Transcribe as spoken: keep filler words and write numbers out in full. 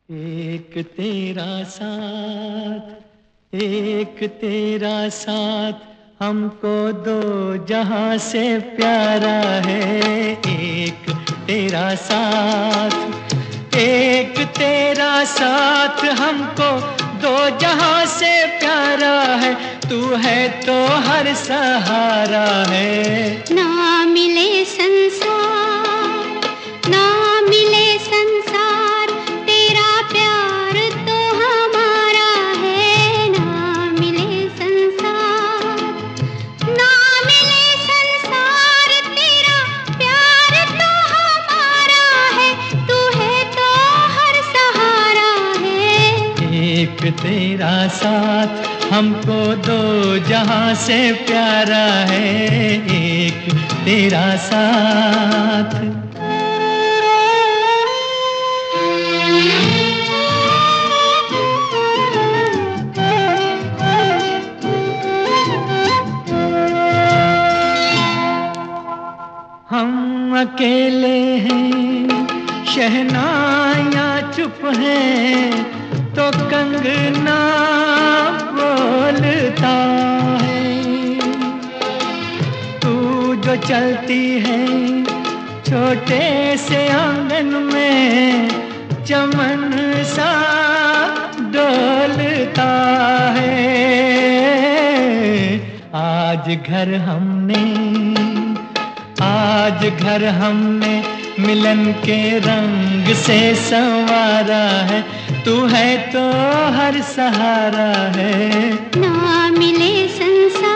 एक तेरा साथ, एक तेरा साथ हमको दो जहां से प्यारा है। एक तेरा साथ, एक तेरा साथ हमको दो जहां से प्यारा है। तू है तो हर सहारा है। ना मिले संसार, ना मिले संसार, तेरा प्यार तो हमारा है। ना मिले संसार, ना मिले संसार, तेरा प्यार तो हमारा है। तू है तो हर सहारा है। एक तेरा साथ हमको दो जहां से प्यारा है। एक तेरा साथ। हम अकेले हैं, शहनाइयाँ चुप हैं, तो कंगना बोलता है। तू जो चलती है छोटे से आंगन में, चमन सा डोलता है। आज घर हमने, आज घर हमने मिलन के रंग से संवारा है। तू है तो हर सहारा है। ना मिले संसार,